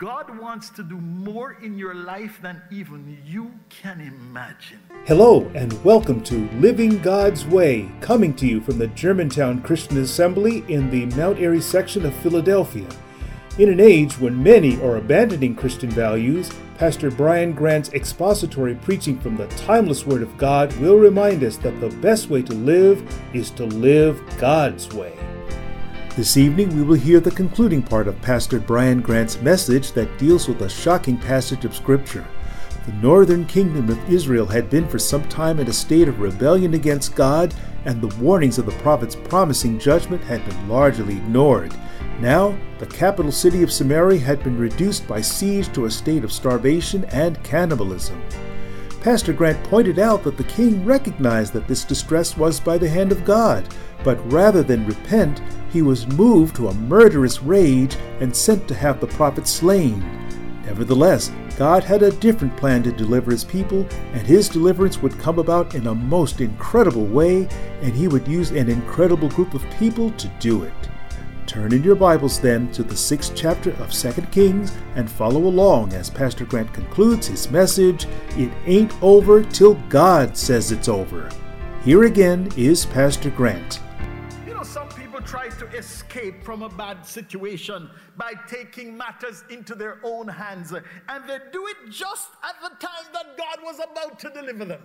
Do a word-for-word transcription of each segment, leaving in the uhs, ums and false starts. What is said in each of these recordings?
God wants to do more in your life than even you can imagine. Hello and welcome to Living God's Way, coming to you from the Germantown Christian Assembly in the Mount Airy section of Philadelphia. In an age when many are abandoning Christian values, Pastor Brian Grant's expository preaching from the timeless Word of God will remind us that the best way to live is to live God's way. This evening we will hear the concluding part of Pastor Brian Grant's message that deals with a shocking passage of Scripture. The northern kingdom of Israel had been for some time in a state of rebellion against God, and the warnings of the prophets promising judgment had been largely ignored. Now, the capital city of Samaria had been reduced by siege to a state of starvation and cannibalism. Pastor Grant pointed out that the king recognized that this distress was by the hand of God, but rather than repent, he was moved to a murderous rage and sent to have the prophets slain. Nevertheless, God had a different plan to deliver his people, and his deliverance would come about in a most incredible way, and he would use an incredible group of people to do it. Turn in your Bibles then to the sixth chapter of Second Kings and follow along as Pastor Grant concludes his message, It Ain't Over Till God Says It's Over. Here again is Pastor Grant. You know, some people try to escape from a bad situation by taking matters into their own hands, and they do it just at the time that God was about to deliver them.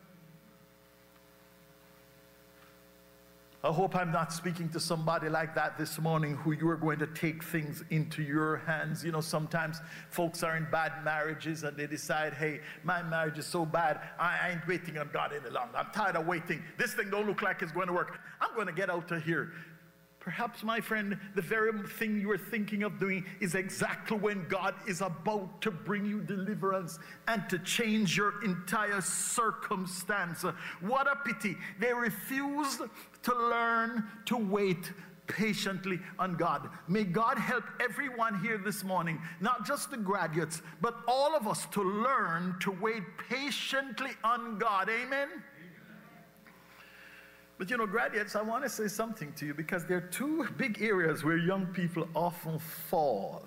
I hope I'm not speaking to somebody like that this morning who you are going to take things into your hands. You know, sometimes folks are in bad marriages and they decide, hey, my marriage is so bad, I ain't waiting on God any longer. I'm tired of waiting. This thing don't look like it's going to work. I'm going to get out of here. Perhaps, my friend, the very thing you are thinking of doing is exactly when God is about to bring you deliverance and to change your entire circumstance. What a pity. They refused to learn to wait patiently on God. May God help everyone here this morning, not just the graduates, but all of us to learn to wait patiently on God. Amen? But you know, graduates, I want to say something to you because there are two big areas where young people often fall.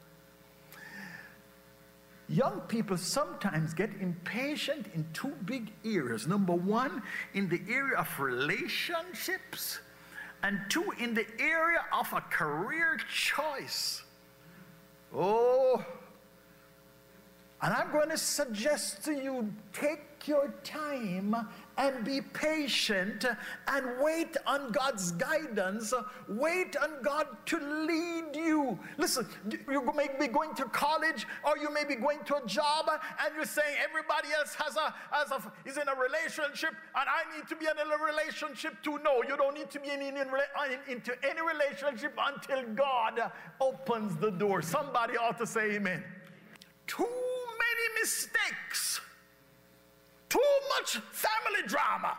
Young people sometimes get impatient in two big areas. Number one, in the area of relationships, and two, in the area of a career choice. Oh, and I'm going to suggest to you, take your time and be patient and wait on God's guidance. Wait on God to lead you. Listen, you may be going to college or you may be going to a job and you're saying everybody else has a, has a is in a relationship and I need to be in a relationship too. No, you don't need to be in, in, in, into any relationship until God opens the door. Somebody ought to say amen. Too many mistakes. Too much family drama.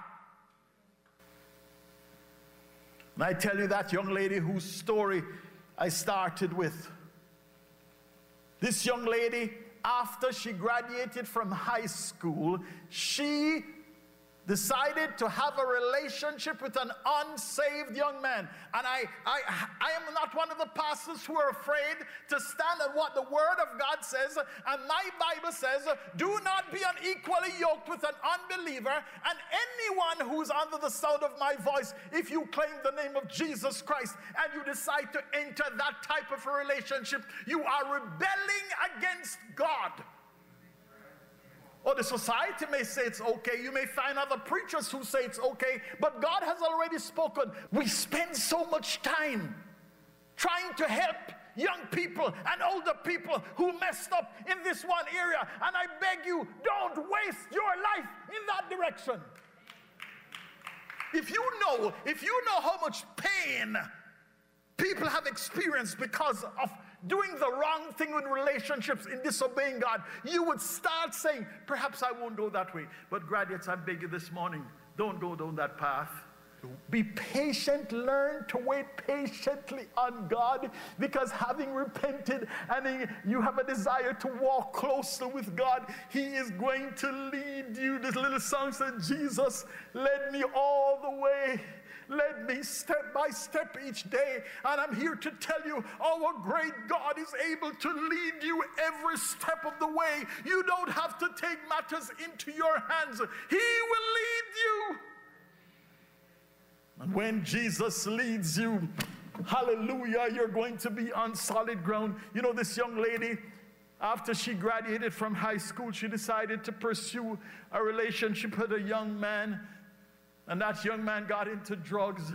And I tell you that young lady whose story I started with. This young lady, after she graduated from high school, she decided to have a relationship with an unsaved young man. And I, I, I am not one of the pastors who are afraid to stand on what the Word of God says. And my Bible says, do not be unequally yoked with an unbeliever. And anyone who's under the sound of my voice, if you claim the name of Jesus Christ and you decide to enter that type of a relationship, you are rebelling against God. Or the society may say it's okay. You may find other preachers who say it's okay. But God has already spoken. We spend so much time trying to help young people and older people who messed up in this one area. And I beg you, don't waste your life in that direction. If you know, if you know how much pain people have experienced because of doing the wrong thing in relationships, in disobeying God, you would start saying, perhaps I won't go that way. But graduates, I beg you this morning, don't go down that path. Be patient, learn to wait patiently on God, because having repented and you have a desire to walk closer with God, He is going to lead you. This little song said, Jesus led me all the way, led me step by step each day. And I'm here to tell you, our great God is able to lead you every step of the way. You don't have to take matters into your hands. He will lead you. And when Jesus leads you, hallelujah, you're going to be on solid ground. You know, this young lady, after she graduated from high school, she decided to pursue a relationship with a young man. And that young man got into drugs.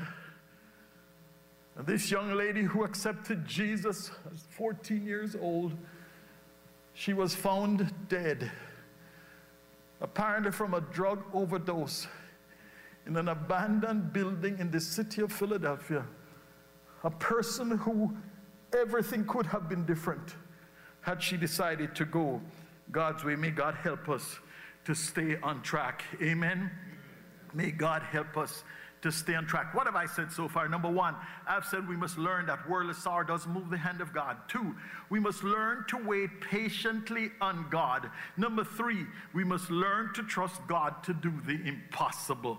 And this young lady who accepted Jesus was fourteen years old. She was found dead, apparently from a drug overdose, in an abandoned building in the city of Philadelphia. A person who everything could have been different had she decided to go God's way. May God help us to stay on track. Amen. May God help us to stay on track. What have I said so far? Number one, I've said we must learn that worldly sorrow doesn't move the hand of God. Two, we must learn to wait patiently on God. Number three, we must learn to trust God to do the impossible.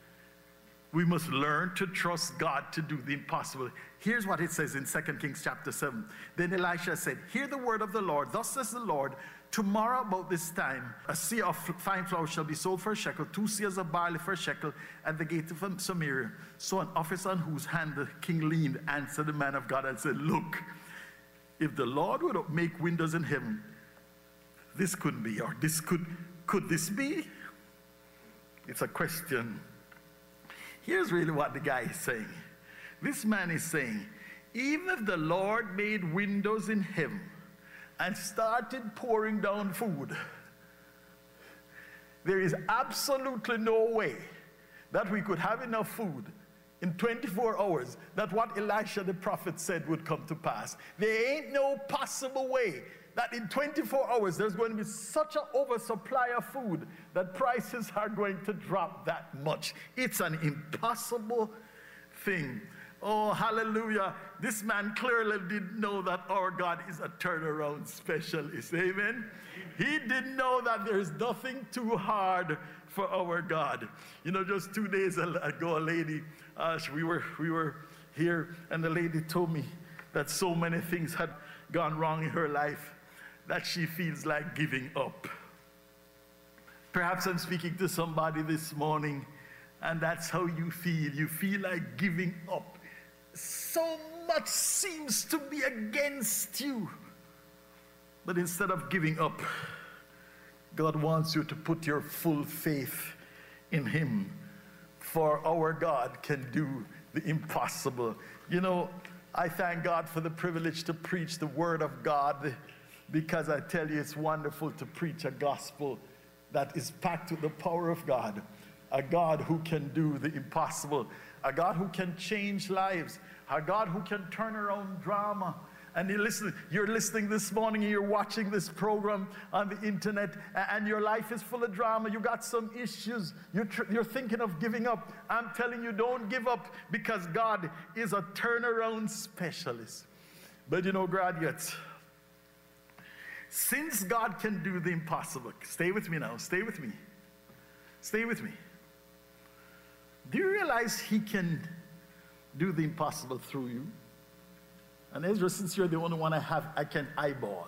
We must learn to trust God to do the impossible. Here's what it says in Second Kings chapter seven. Then Elisha said, hear the word of the Lord. Thus says the Lord, tomorrow about this time, a seah of fine flour shall be sold for a shekel, two seahs of barley for a shekel at the gate of Samaria. So an officer on whose hand the king leaned answered the man of God and said, look, if the Lord would make windows in heaven, this couldn't be, or this could, could this be? It's a question. Here's really what the guy is saying. This man is saying, even if the Lord made windows in heaven and started pouring down food, there is absolutely no way that we could have enough food in twenty-four hours that what Elisha the prophet said would come to pass. There ain't no possible way that in twenty-four hours there's going to be such an oversupply of food that prices are going to drop that much. It's an impossible thing. Oh, hallelujah. This man clearly didn't know that our God is a turnaround specialist. Amen? He didn't know that there's nothing too hard for our God. You know, just two days ago, a lady, uh, we were we were here, and the lady told me that so many things had gone wrong in her life that she feels like giving up. Perhaps I'm speaking to somebody this morning, and that's how you feel. You feel like giving up. So much seems to be against you. But instead of giving up, God wants you to put your full faith in Him. For our God can do the impossible. You know, I thank God for the privilege to preach the Word of God, because I tell you, it's wonderful to preach a gospel that is packed with the power of God. A God who can do the impossible. A God who can change lives. A God who can turn around drama. And you listen, you're listening this morning, and you're watching this program on the internet, and your life is full of drama. You got some issues. You're, tr- you're thinking of giving up. I'm telling you, don't give up, because God is a turnaround specialist. But you know, graduates, since God can do the impossible, stay with me now, stay with me. Stay with me. Do you realize He can do the impossible through you? And Ezra, since you're the only one I have, I can eyeball.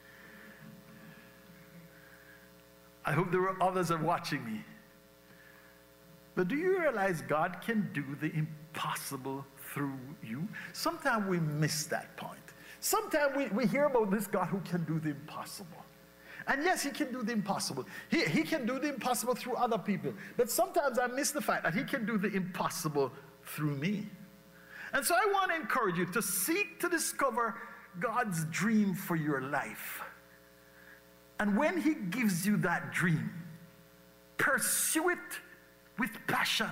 I hope there were others are watching me. But do you realize God can do the impossible through you? Sometimes we miss that point. Sometimes we, we hear about this God who can do the impossible. And yes, He can do the impossible. He, he can do the impossible through other people. But sometimes I miss the fact that He can do the impossible through me. And so I want to encourage you to seek to discover God's dream for your life. And when He gives you that dream, pursue it with passion.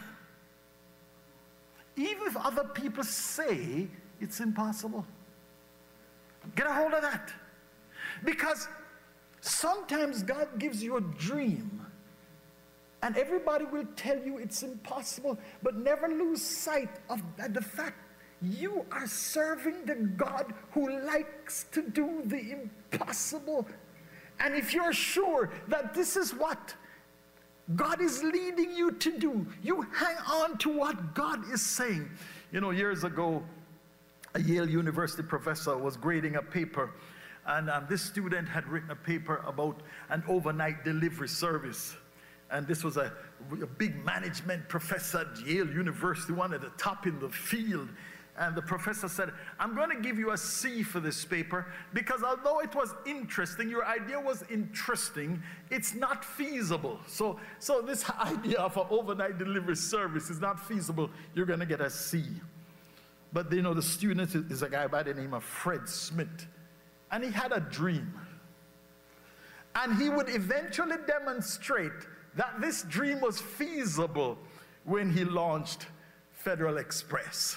Even if other people say it's impossible. Get a hold of that. Because sometimes God gives you a dream, and everybody will tell you it's impossible, but never lose sight of the fact you are serving the God who likes to do the impossible. And if you're sure that this is what God is leading you to do. You hang on to what God is saying. You know, years ago, a Yale University professor was grading a paper, and um, this student had written a paper about an overnight delivery service. And this was a, a big management professor at Yale University, one at the top in the field. And the professor said, I'm going to give you a C for this paper because although it was interesting, your idea was interesting, it's not feasible. So, so this idea of an overnight delivery service is not feasible. You're going to get a C. But you know, the student is a guy by the name of Fred Smith. And he had a dream. And he would eventually demonstrate that this dream was feasible when he launched Federal Express.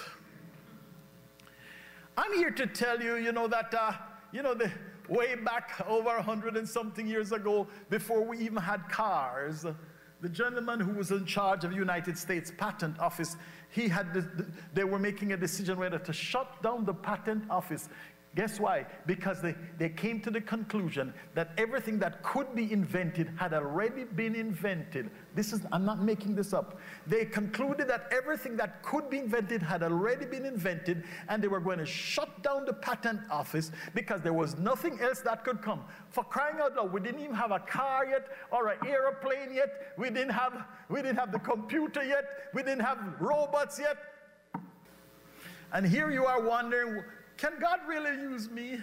I'm here to tell you, you know, that, uh, you know, the way back over a hundred and something years ago, before we even had cars, the gentleman who was in charge of the United States Patent Office, he had, the, they were making a decision whether to shut down the patent office. Guess why? Because they, they came to the conclusion that everything that could be invented had already been invented. This is, I'm not making this up. They concluded that everything that could be invented had already been invented, and they were going to shut down the patent office because there was nothing else that could come. For crying out loud, we didn't even have a car yet, or an airplane yet. We didn't have, we didn't have the computer yet. We didn't have robots yet. And here you are wondering, can God really use me?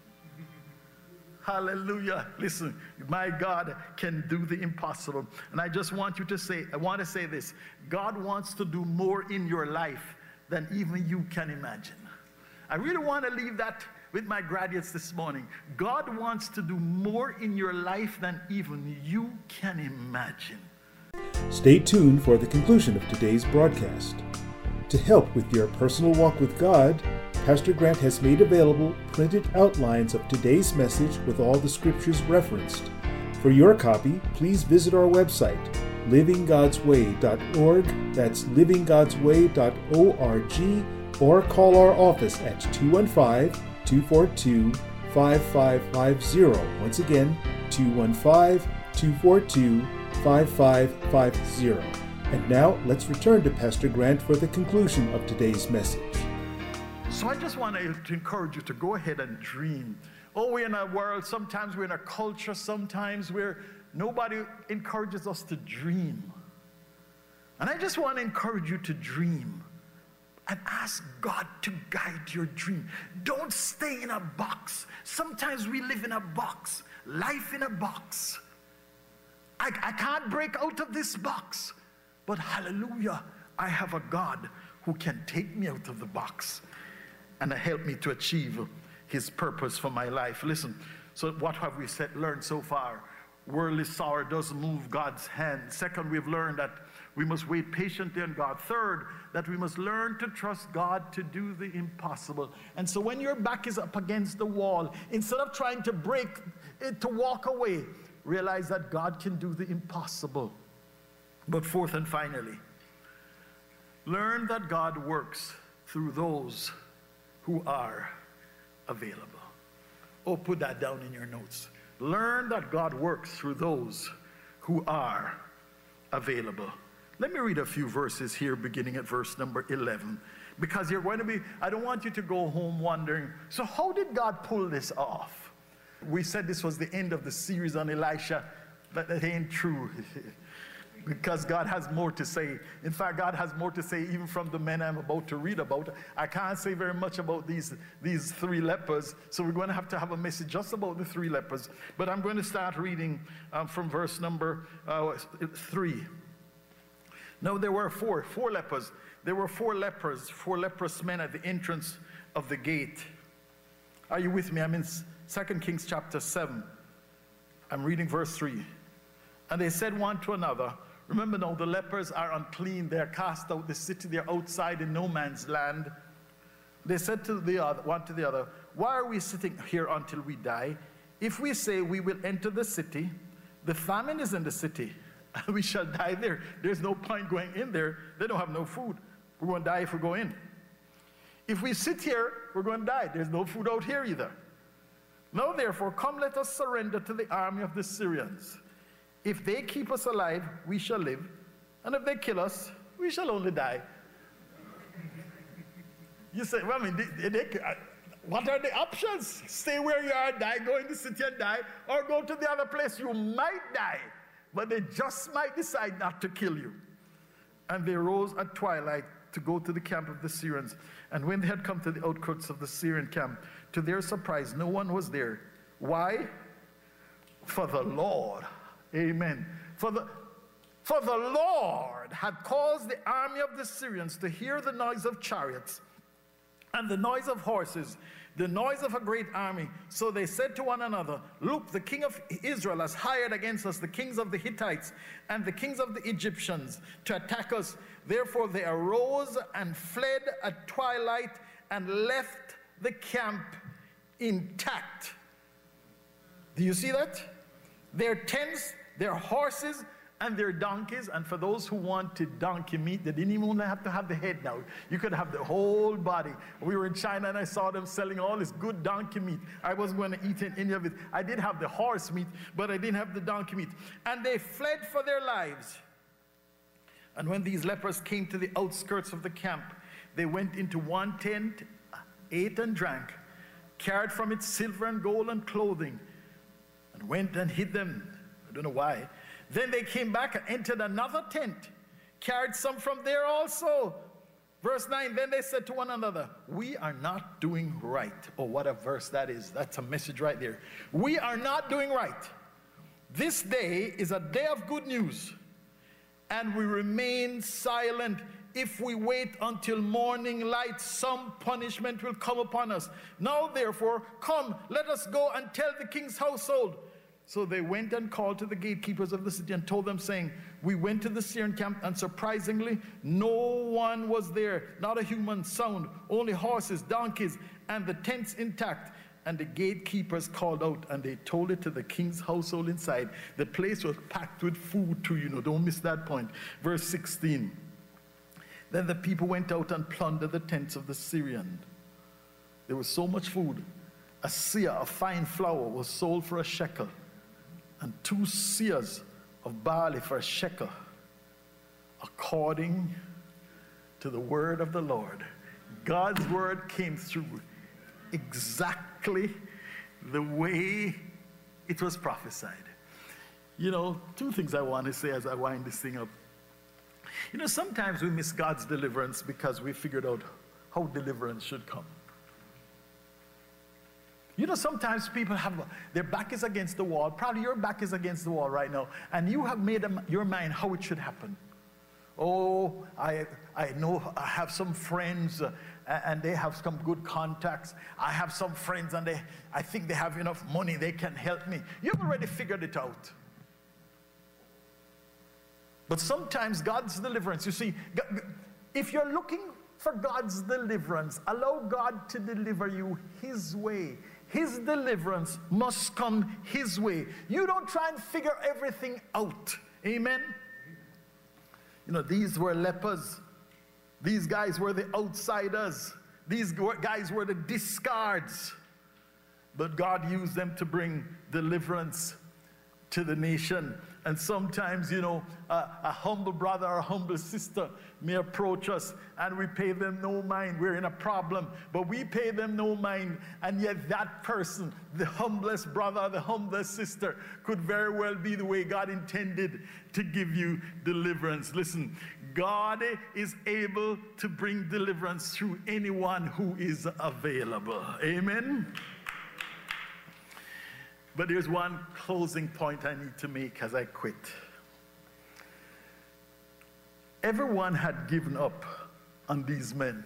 Hallelujah. Listen, my God can do the impossible. And I just want you to say, I want to say this. God wants to do more in your life than even you can imagine. I really want to leave that with my graduates this morning. God wants to do more in your life than even you can imagine. Stay tuned for the conclusion of today's broadcast. To help with your personal walk with God, Pastor Grant has made available printed outlines of today's message with all the scriptures referenced. For your copy, please visit our website, living gods way dot org, that's living gods way dot org, or call our office at two one five, two four two, five five five zero. Once again, two one five, two four two, five five five zero. And now, let's return to Pastor Grant for the conclusion of today's message. So I just want to encourage you to go ahead and dream. Oh, we're in a world, sometimes we're in a culture, sometimes where nobody encourages us to dream. And I just want to encourage you to dream and ask God to guide your dream. Don't stay in a box. Sometimes we live in a box, life in a box. I, I can't break out of this box. But hallelujah, I have a God who can take me out of the box and help me to achieve his purpose for my life. Listen, so what have we said, learned so far? Worldly sorrow doesn't move God's hand. Second, we've learned that we must wait patiently on God. Third, that we must learn to trust God to do the impossible. And so when your back is up against the wall, instead of trying to break it, to walk away, realize that God can do the impossible. But fourth and finally, learn that God works through those who are available. Oh, put that down in your notes. Learn that God works through those who are available. Let me read a few verses here, beginning at verse number eleven, because you're going to be, I don't want you to go home wondering, so how did God pull this off? We said this was the end of the series on Elisha, but that ain't true. Because God has more to say. In fact, God has more to say even from the men I'm about to read about. I can't say very much about these, these three lepers, so we're going to have to have a message just about the three lepers. But I'm going to start reading um, from verse number uh, three. No, there were four, four lepers. There were four lepers, four leprous men at the entrance of the gate. Are you with me? I'm in Second Kings chapter seven. I'm reading verse three. And they said one to another, remember now, the lepers are unclean. They're cast out the city. They're outside in no man's land. They said to the other, one to the other, why are we sitting here until we die? If we say we will enter the city, the famine is in the city. We shall die there. There's no point going in there. They don't have no food. We're going to die if we go in. If we sit here, we're going to die. There's no food out here either. Now therefore, come, let us surrender to the army of the Syrians. If they keep us alive, we shall live. And if they kill us, we shall only die. You say, well, I mean, they, they, what are the options? Stay where you are, die, go in the city and die, or go to the other place. You might die, but they just might decide not to kill you. And they rose at twilight to go to the camp of the Syrians. And when they had come to the outskirts of the Syrian camp, to their surprise, no one was there. Why? For the Lord, amen. For the, for the Lord had caused the army of the Syrians to hear the noise of chariots and the noise of horses, the noise of a great army. So they said to one another, look, the king of Israel has hired against us the kings of the Hittites and the kings of the Egyptians to attack us. Therefore they arose and fled at twilight and left the camp intact. Do you see that? Their tents, their horses, and their donkeys. And for those who wanted donkey meat, they didn't even have to have the head now. You could have the whole body. We were in China and I saw them selling all this good donkey meat. I wasn't going to eat any of it. I did have the horse meat, but I didn't have the donkey meat. And they fled for their lives. And when these lepers came to the outskirts of the camp, they went into one tent, ate and drank, carried from it silver and gold and clothing, and went and hid them. I don't know why. Then they came back and entered another tent, carried some from there also. Verse nine, then they said to one another, we are not doing right. Oh, what a verse that is. That's a message right there. We are not doing right. This day is a day of good news, and we remain silent. If we wait until morning light, some punishment will come upon us. Now, therefore, come, let us go and tell the king's household. So they went and called to the gatekeepers of the city and told them, saying, we went to the Syrian camp, and surprisingly, no one was there, not a human sound, only horses, donkeys, and the tents intact. And the gatekeepers called out, and they told it to the king's household inside. The place was packed with food too, you know, don't miss that point. Verse sixteen. Then the people went out and plundered the tents of the Syrian. There was so much food. A seah of fine flour was sold for a shekel, and two seahs of barley for a shekel, according to the word of the Lord. God's word came through exactly the way it was prophesied. You know, two things I want to say as I wind this thing up. You know, sometimes we miss God's deliverance because we figured out how deliverance should come. You know, sometimes people have, their back is against the wall. Probably your back is against the wall right now. And you have made up your mind how it should happen. Oh, I, I know I have some friends uh, and they have some good contacts. I have some friends and they, I think they have enough money, they can help me. You've already figured it out. But sometimes God's deliverance, you see, if you're looking for God's deliverance, allow God to deliver you His way. His deliverance must come His way. You don't try and figure everything out. Amen? You know, these were lepers. These guys were the outsiders. These guys were the discards. But God used them to bring deliverance to the nation. And sometimes, you know, a, a humble brother or a humble sister may approach us and we pay them no mind. We're in a problem, but we pay them no mind. And yet that person, the humblest brother, the humblest sister, could very well be the way God intended to give you deliverance. Listen, God is able to bring deliverance through anyone who is available. Amen? But there's one closing point I need to make as I quit. Everyone had given up on these men.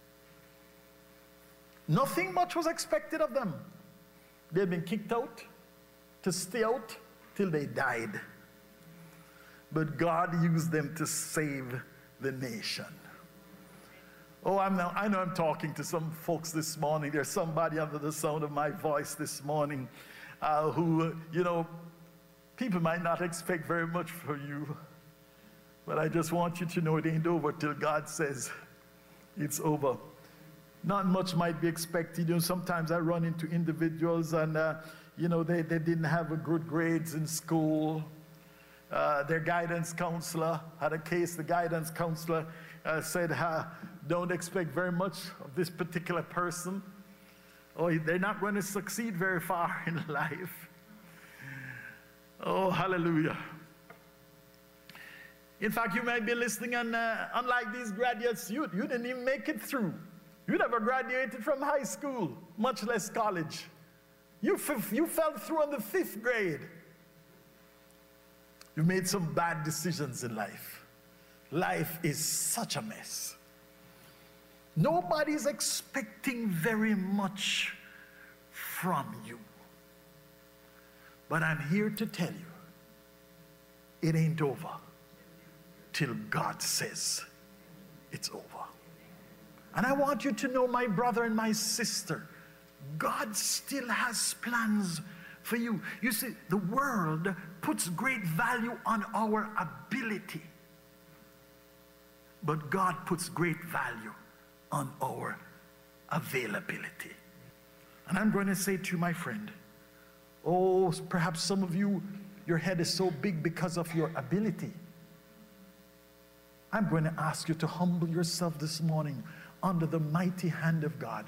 Nothing much was expected of them. They had been kicked out to stay out till they died. But God used them to save the nation. Oh, I'm now, I know I'm talking to some folks this morning. There's somebody under the sound of my voice this morning Uh, who, uh, you know, people might not expect very much from you, but I just want you to know it ain't over till God says it's over. Not much might be expected. You know, sometimes I run into individuals and, uh, you know, they, they didn't have a good grades in school. uh, their guidance counselor had a case. The guidance counselor uh, said, uh, don't expect very much of this particular person. Oh, they're not going to succeed very far in life. Oh, hallelujah. In fact, you might be listening, and uh, unlike these graduates, you, you didn't even make it through. You never graduated from high school, much less college. You, f- you fell through in the fifth grade. You made some bad decisions in life. Life is such a mess. Nobody's expecting very much from you. But I'm here to tell you, it ain't over till God says it's over. And I want you to know, my brother and my sister, God still has plans for you. You see, the world puts great value on our ability, but God puts great value on our availability. And I'm going to say to you, my friend, oh, perhaps some of you, your head is so big because of your ability. I'm going to ask you to humble yourself this morning under the mighty hand of God.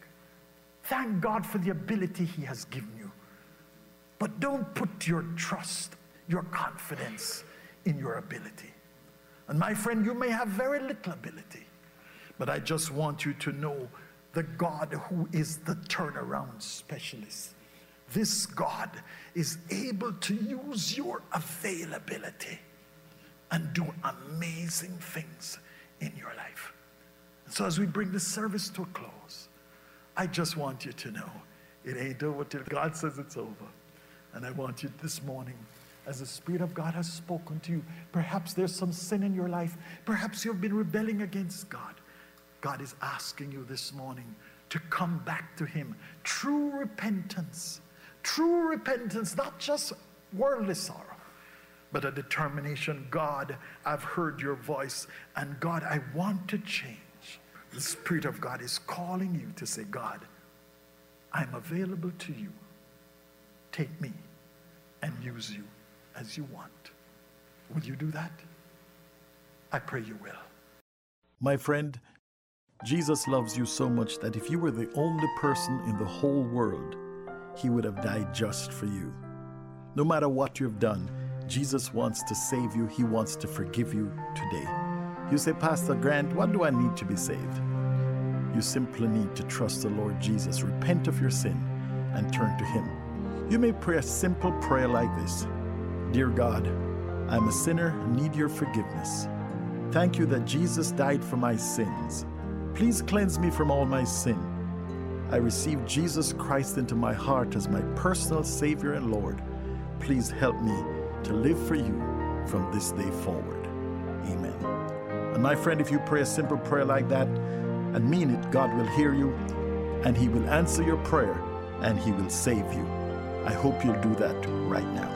Thank God for the ability He has given you. But don't put your trust, your confidence in your ability. And my friend, you may have very little ability, but I just want you to know the God who is the turnaround specialist. This God is able to use your availability and do amazing things in your life. So as we bring the service to a close, I just want you to know it ain't over till God says it's over. And I want you this morning, as the Spirit of God has spoken to you, perhaps there's some sin in your life. Perhaps you've been rebelling against God. God is asking you this morning to come back to Him. True repentance. True repentance, not just worldly sorrow, but a determination. God, I've heard your voice, and God, I want to change. The Spirit of God is calling you to say, God, I'm available to you. Take me and use you as you want. Will you do that? I pray you will. My friend, Jesus loves you so much that if you were the only person in the whole world, He would have died just for you. No matter what you've done, Jesus wants to save you. He wants to forgive you today. You say, Pastor Grant, what do I need to be saved? You simply need to trust the Lord Jesus, repent of your sin, and turn to Him. You may pray a simple prayer like this. Dear God, I'm a sinner and need your forgiveness. Thank you that Jesus died for my sins. Please cleanse me from all my sin. I receive Jesus Christ into my heart as my personal Savior and Lord. Please help me to live for you from this day forward. Amen. And my friend, if you pray a simple prayer like that and mean it, God will hear you and He will answer your prayer and He will save you. I hope you'll do that right now.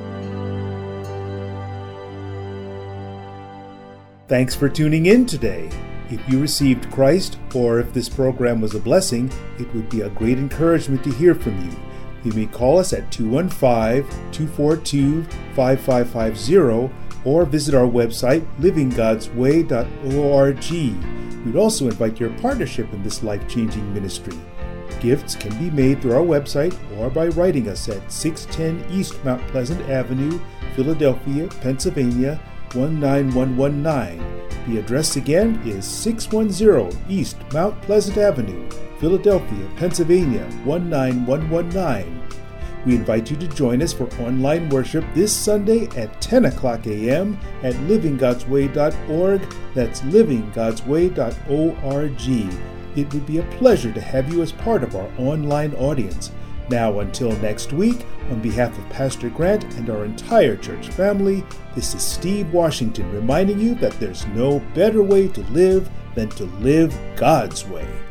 Thanks for tuning in today. If you received Christ, or if this program was a blessing, it would be a great encouragement to hear from you. You may call us at two one five, two four two, five five five zero or visit our website, living gods way dot org. We'd also invite your partnership in this life-changing ministry. Gifts can be made through our website or by writing us at six ten East Mount Pleasant Avenue, Philadelphia, Pennsylvania, one nine one one nine. The address again is six ten East Mount Pleasant Avenue, Philadelphia, Pennsylvania, one nine one one nine. We invite you to join us for online worship this Sunday at ten o'clock a.m. at living gods way dot org. That's living gods way dot org. It would be a pleasure to have you as part of our online audience. Now, until next week, on behalf of Pastor Grant and our entire church family, this is Steve Washington reminding you that there's no better way to live than to live God's way.